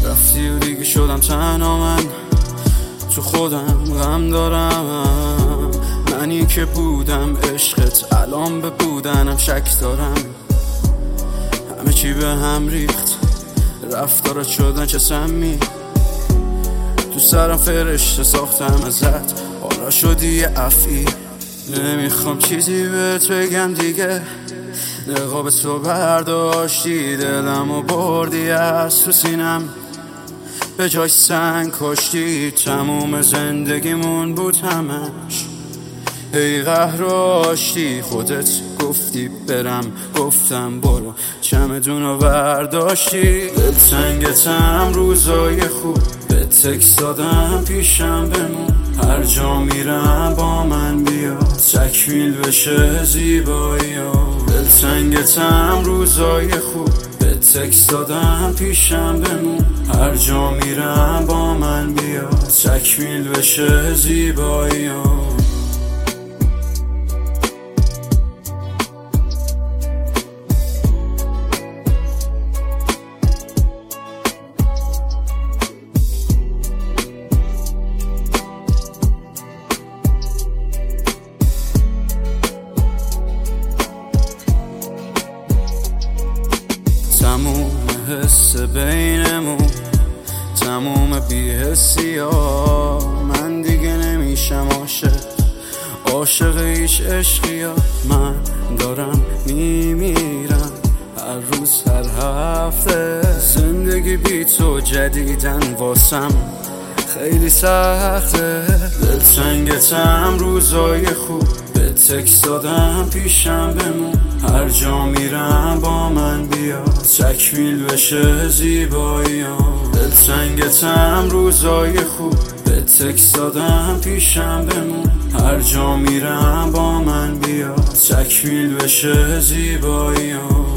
رفتی و دیگه شدم تنها، من تو خودم غم دارم. منی که بودم عشقت الان به بودنم شک دارم. همه چی به هم ریخت، رفتارت شدن چه سمی. تو سرم فرشته ساختم ازت، حالا شدی یه افعی. نمیخوام چیزی بهت بگم دیگه، نقاب تو برداشتی، دلمو بردی از تو سینم، به جای سنگ کشتی. تموم زندگیمون بود همش ای قهر و آشتی. خودت گفتی برم، گفتم برو، چمدونو برداشتی. دلتنگتم روزای خوب، به تکس دادم پیشم بمون. هر جا میرم با من بیا، تکمیل بشه زیبایی ها. دلتنگتم روزای خوب، به تکس دادم پیشم بمون. هر جا میرم با من بیا، تکمیل بشه زیبایی ها. تموم حس بینمون، تموم بی‌حسی ها. من دیگه نمیشم عاشق هیچ عشقی ها. من دارم میمیرم هر روز هر هفته. زندگی بی تو جدیدن واسم خیلی سخته. دلتنگتم روزای خوب، به تکس دادم پیشم بمون. هر جا میرم با من بیا، تکمیل بشه زیبایی ها. دلتنگتم روزای خوب، به تکس دادم پیشم بمون. هر جا میرم با من بیا، تکمیل بشه زیبایی ها.